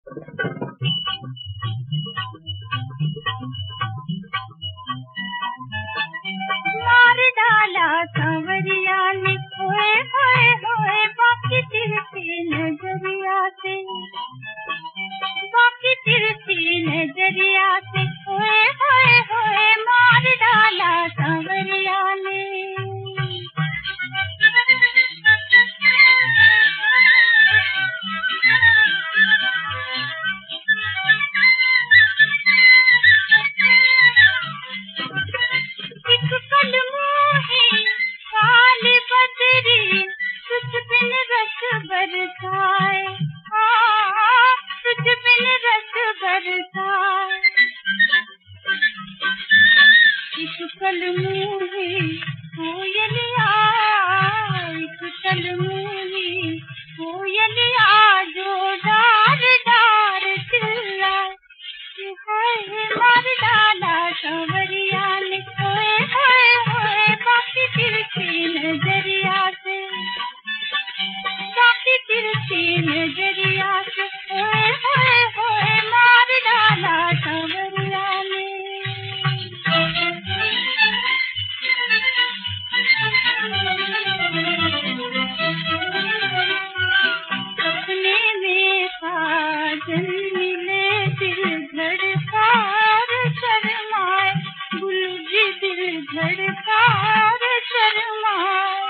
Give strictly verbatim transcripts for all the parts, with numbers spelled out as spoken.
मार डाला सांवरिया ने होए होए होए बाकी तिरछी नजरिया से, बाकी तिरछी नजरिया से होए होए होए मार डाला सांवरिया ने। बरसाए हाँ तुझ बिन रस बरसाए, एक कल मुहे कोयलिया, एक कल मुहे कोयलिया जो डार डार चिल्लाए, हाय मार डाला सांवरिया ने होए होए होए बाकी तिरछी नजरिया से, बाकी तिरछी नजरिया से होए होए होए मार डाला सांवरिया ने। सपने में साजन मिले दिल धड़कार शर्माए, गुलजी दिल धड़कार शर्माए,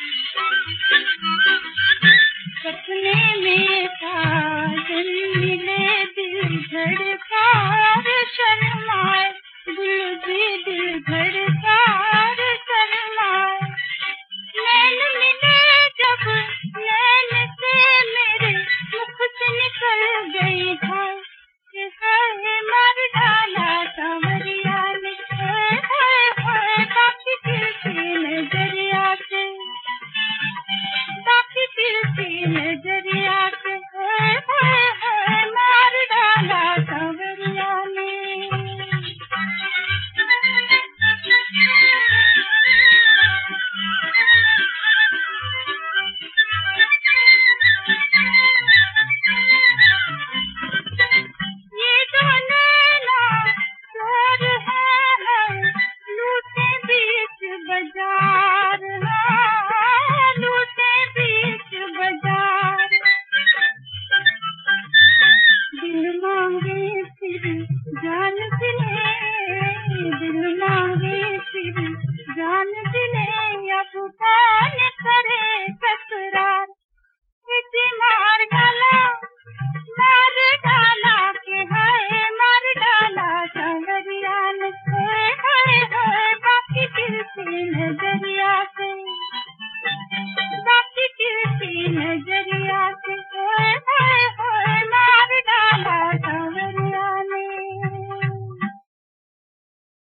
सपने में साजन मिले दिल धड़कार शर्माए, गुलजी दिल धड़कार शर्माए, नैन मिले जब नैन से मेरे मुख से निकल गई हाय, हाय मार डाला सांवरिया ने हाय हाय हाय बाकी तिरछी नजरिया से, बाकी तिरछी नजरिया से हाय हाय हाय मार डाला सांवरिया ने। ये जो नैना चोर है लूटे बीच बाजार, लूटे बीच बाजार, दिल मांगे फिर जान चले, दिल मांगे फिर जान